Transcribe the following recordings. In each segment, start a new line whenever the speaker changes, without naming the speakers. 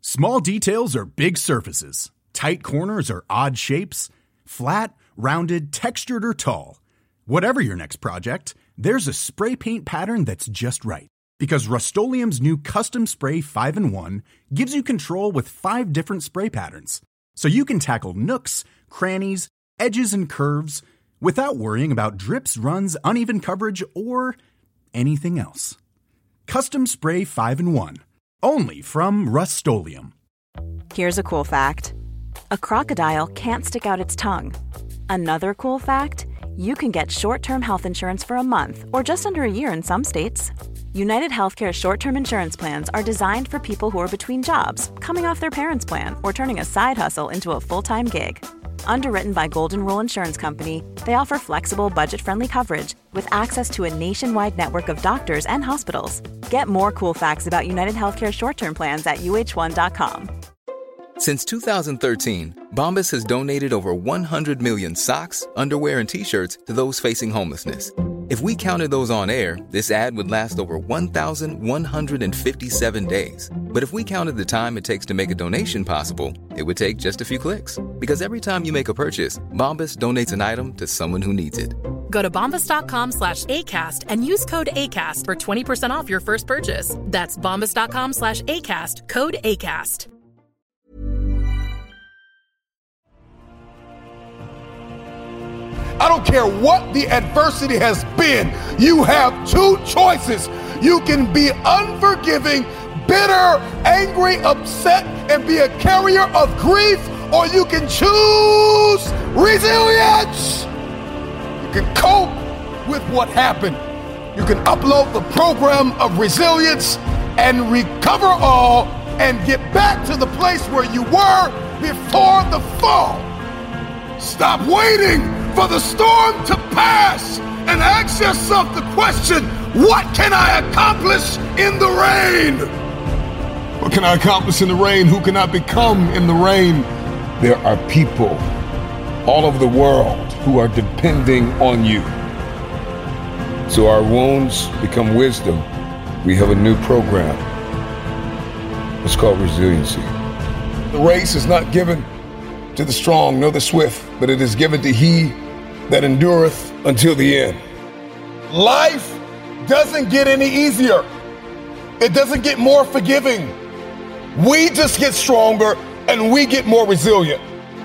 Small details are big surfaces. Tight corners are odd shapes. Flat, rounded, textured, or tall. Whatever your next project, there's a spray paint pattern that's just right. Because Rust-Oleum's new Custom Spray 5-in-1 gives you control with 5 different spray patterns. So you can tackle nooks, crannies, edges, and curves without worrying about drips, runs, uneven coverage, or anything else. Custom Spray 5-in-1. Only from Rust-Oleum.
Here's a cool fact. A crocodile can't stick out its tongue. Another cool fact, you can get short-term health insurance for a month or just under a year in some states. United Healthcare short-term insurance plans are designed for people who are between jobs, coming off their parents' plan, or turning a side hustle into a full-time gig. Underwritten by Golden Rule Insurance Company, they offer flexible, budget-friendly coverage with access to a nationwide network of doctors and hospitals. Get more cool facts about United Healthcare short-term plans at uh1.com.
Since 2013, Bombas has donated over 100 million socks, underwear, and T-shirts to those facing homelessness. If we counted those on air, this ad would last over 1,157 days. But if we counted the time it takes to make a donation possible, it would take just a few clicks. Because every time you make a purchase, Bombas donates an item to someone who needs it.
Go to bombas.com/ACAST and use code ACAST for 20% off your first purchase. That's bombas.com/ACAST, code ACAST.
I don't care what the adversity has been. You have two choices. You can be unforgiving, bitter, angry, upset, and be a carrier of grief, or you can choose resilience. You can cope with what happened. You can upload the program of resilience and recover all and get back to the place where you were before the fall. Stop waiting for the storm to pass and ask yourself the question, what can I accomplish in the rain? What can I accomplish in the rain? Who can I become in the rain? There are people all over the world who are depending on you. So our wounds become wisdom. We have a new program. It's called Resiliency. The race is not given to the strong nor the swift, but it is given to he that endureth until the end. Life doesn't get any easier. It doesn't get more forgiving. We just get stronger and we get more resilient.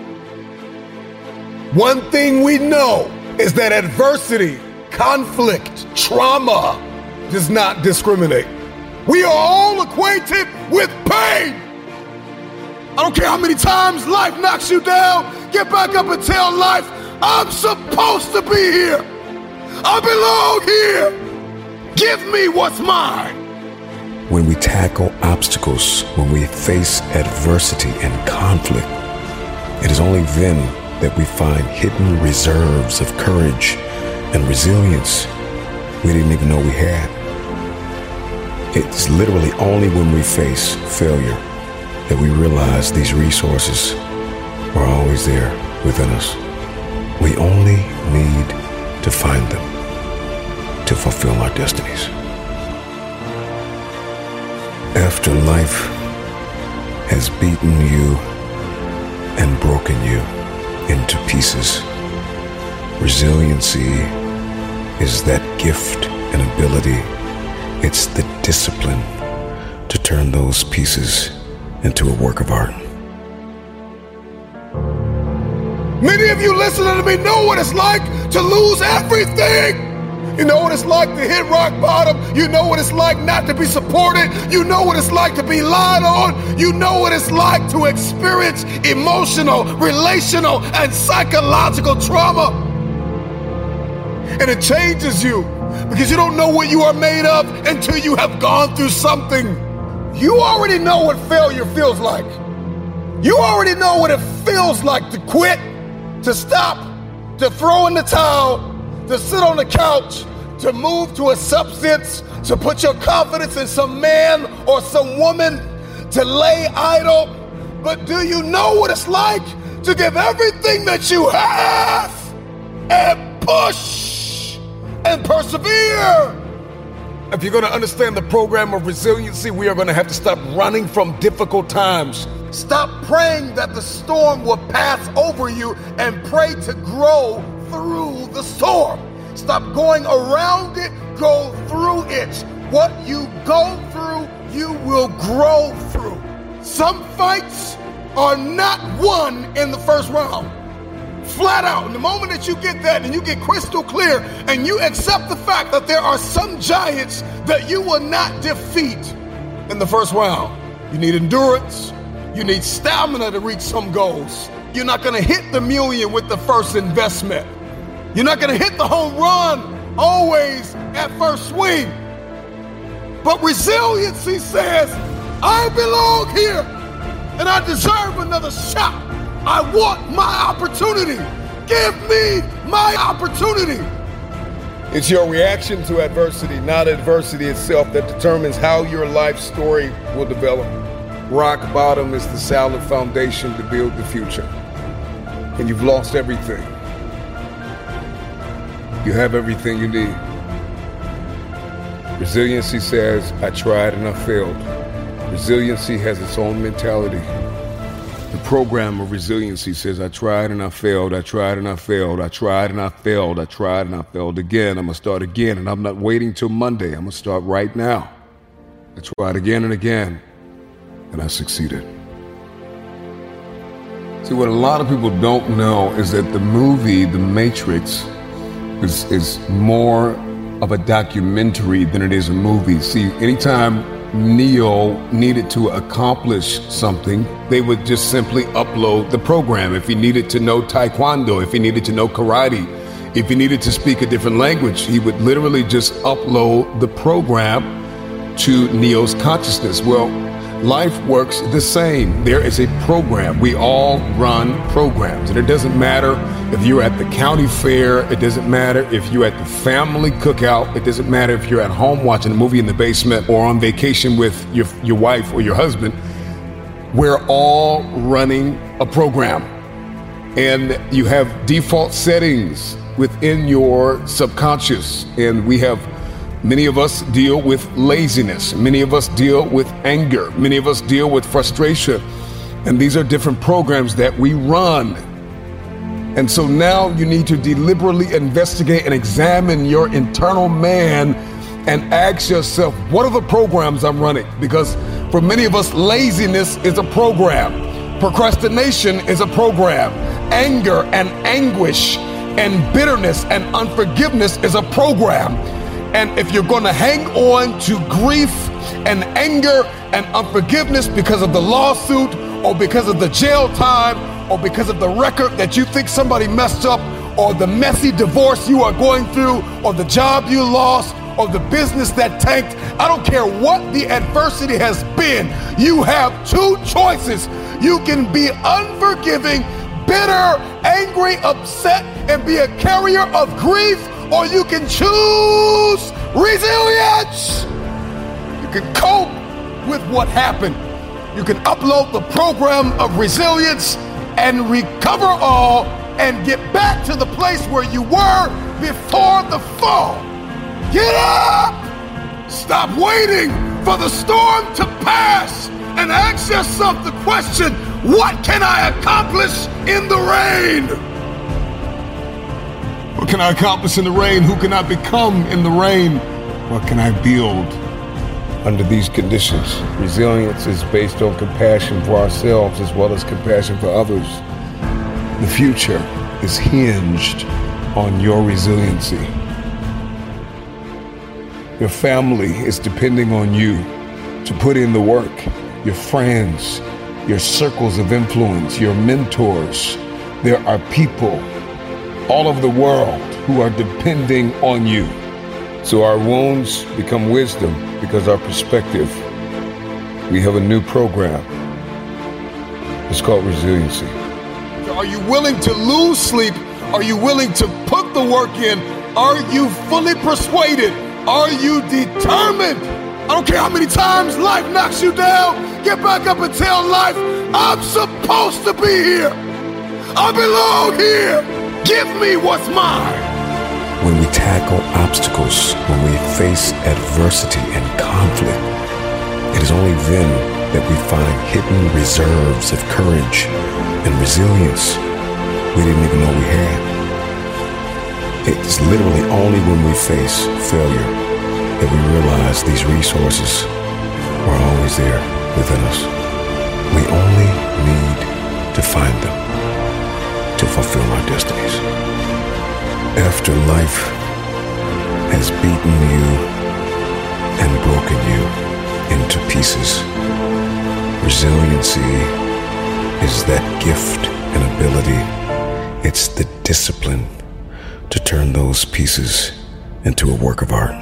One thing we know is that adversity, conflict, trauma does not discriminate. We are all acquainted with pain. I don't care how many times life knocks you down, get back up and tell life, I'm supposed to be here. I belong here. Give me what's mine.
When we tackle obstacles, when we face adversity and conflict, it is only then that we find hidden reserves of courage and resilience we didn't even know we had. It's literally only when we face failure that we realize these resources are always there within us. We only need to find them to fulfill our destinies. After life has beaten you and broken you into pieces, resiliency is that gift and ability. It's the discipline to turn those pieces into a work of art.
Many of you listening to me know what it's like to lose everything. You know what it's like to hit rock bottom. You know what it's like not to be supported. You know what it's like to be lied on. You know what it's like to experience emotional, relational, and psychological trauma. And it changes you because you don't know what you are made of until you have gone through something. You already know what failure feels like. You already know what it feels like to quit, to stop, to throw in the towel, to sit on the couch, to move to a substance, to put your confidence in some man or some woman, to lay idle. But do you know what it's like to give everything that you have and push and persevere If you're going to understand the program of resiliency, we are going to have to stop running from difficult times. Stop praying that the storm will pass over you and pray to grow through the storm. Stop going around it, go through it. What you go through, you will grow through. Some fights are not won in the first round. Flat out. And the moment that you get that and you get crystal clear and you accept the fact that there are some giants that you will not defeat in the first round. You need endurance. You need stamina to reach some goals. You're not going to hit the million with the first investment. You're not going to hit the home run always at first swing. But resiliency says, I belong here and I deserve another shot. I want my opportunity. Give me my opportunity. It's your reaction to adversity, not adversity itself, that determines how your life story will develop. Rock bottom is the solid foundation to build the future. And you've lost everything. You have everything you need. Resiliency says, I tried and I failed. Resiliency has its own mentality. The program of resiliency says, I tried and I failed, I tried and I failed, I tried and I failed, I tried and I failed again. I'm going to start again, and I'm not waiting till Monday. I'm going to start right now. I tried again and again, and I succeeded. See, what a lot of people don't know is that the movie, The Matrix, is more of a documentary than it is a movie. See, anytime Neo needed to accomplish something, they would just simply upload the program. If he needed to know Taekwondo, if he needed to know karate, if he needed to speak a different language, he would literally just upload the program to Neo's consciousness. Well, life works the same. There is a program. We all run programs. And it doesn't matter if you're at the county fair. It doesn't matter if you're at the family cookout. It doesn't matter if you're at home watching a movie in the basement or on vacation with your wife or your husband. We're all running a program. And you have default settings within your subconscious. And many of us deal with laziness. Many of us deal with anger. Many of us deal with frustration. And these are different programs that we run. And so now you need to deliberately investigate and examine your internal man and ask yourself, what are the programs I'm running? Because for many of us, laziness is a program. Procrastination is a program. Anger and anguish and bitterness and unforgiveness is a program. And if you're going to hang on to grief and anger and unforgiveness because of the lawsuit or because of the jail time or because of the record that you think somebody messed up or the messy divorce you are going through or the job you lost or the business that tanked, I don't care what the adversity has been, you have two choices. You can be unforgiving, bitter, angry, upset, and be a carrier of grief, or you can choose resilience. You can cope with what happened. You can upload the program of resilience and recover all and get back to the place where you were before the fall. Get up! Stop waiting for the storm to pass and ask yourself the question, what can I accomplish in the rain? What can I accomplish in the rain? Who can I become in the rain? What can I build under these conditions? Resilience is based on compassion for ourselves as well as compassion for others. The future is hinged on your resiliency. Your family is depending on you to put in the work. Your friends, your circles of influence, your mentors. There are people all over the world who are depending on you. So our wounds become wisdom because our perspective. We have a new program. It's called resiliency. Are you willing to lose sleep? Are you willing to put the work in? Are you fully persuaded? Are you determined? I don't care how many times life knocks you down. Get back up and tell life, I'm supposed to be here. I belong here. Give me what's mine.
when we tackle obstacles, when we face adversity and conflict, it is only then that we find hidden reserves of courage and resilience we didn't even know we had. It's literally only when we face failure that we realize these resources are always there within us. We only need to find them to fulfill our destinies. After life has beaten you and broken you into pieces, resiliency is that gift and ability. It's the discipline to turn those pieces into a work of art.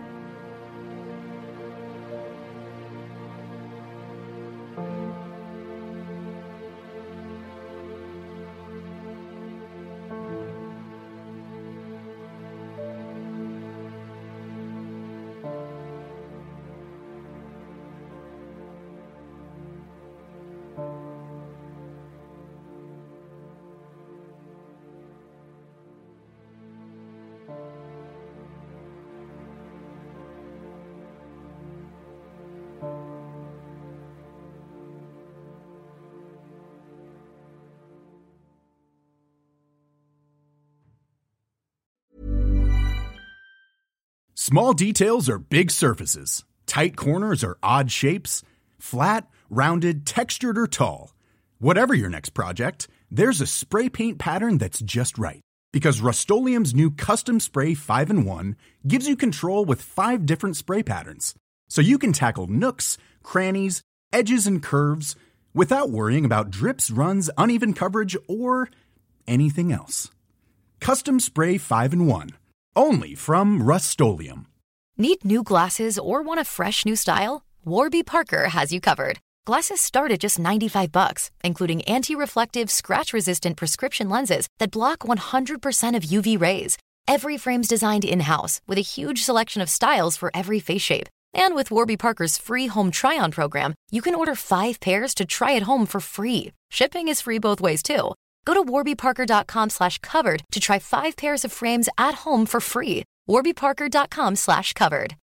Small details are big surfaces. Tight corners are odd shapes. Flat, rounded, textured, or tall. Whatever your next project, there's a spray paint pattern that's just right. Because Rust-Oleum's new Custom Spray 5-in-1 gives you control with 5 different spray patterns. So you can tackle nooks, crannies, edges, and curves without worrying about drips, runs, uneven coverage, or anything else. Custom Spray 5-in-1. Only from Rust-Oleum.
Need new glasses or want a fresh new style? Warby Parker has you covered. Glasses start at just $95, including anti-reflective, scratch-resistant prescription lenses that block 100% of UV rays. Every frame's designed in-house with a huge selection of styles for every face shape. And with Warby Parker's free home try-on program, you can order 5 pairs to try at home for free. Shipping is free both ways, too. Go to warbyparker.com/covered to try 5 pairs of frames at home for free. warbyparker.com/covered.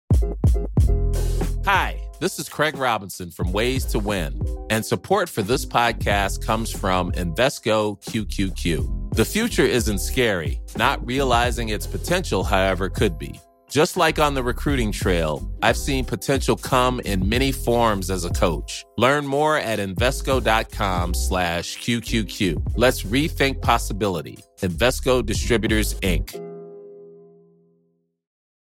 Hi, this is Craig Robinson from Ways to Win, and support for this podcast comes from Invesco QQQ. The future isn't scary. Not realizing its potential, however, could be. Just like on the recruiting trail, I've seen potential come in many forms as a coach. Learn more at Invesco.com/QQQ. Let's rethink possibility. Invesco Distributors, Inc.